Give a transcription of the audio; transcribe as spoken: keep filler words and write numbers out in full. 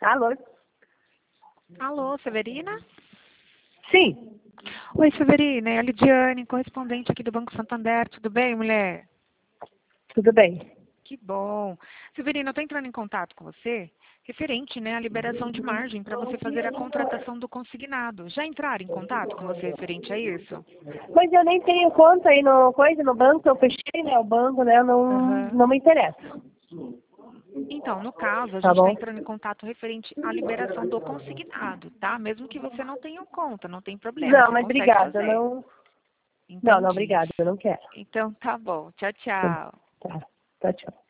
Alô? Alô, Severina? Sim. Oi, Severina, é a Lidiane, correspondente aqui do Banco Santander. Tudo bem, mulher? Tudo bem. Que bom. Severina, eu estou entrando em contato com você referente, né, à liberação de margem para você fazer a contratação do consignado. Já entraram em contato com você referente a isso? Mas eu nem tenho conta aí no coisa, no banco, eu fechei, né, o banco, né, não, Aham. não me interessa. Então, no caso, a Tá gente está bom? entrando em contato referente à liberação do consignado, tá? Mesmo que você não tenha conta, não tem problema, Não, você mas consegue obrigada, fazer. não. Não, não, Entendi. obrigada, eu não quero. Então, tá bom. Tchau, Tá, tchau. tá, tchau, tchau.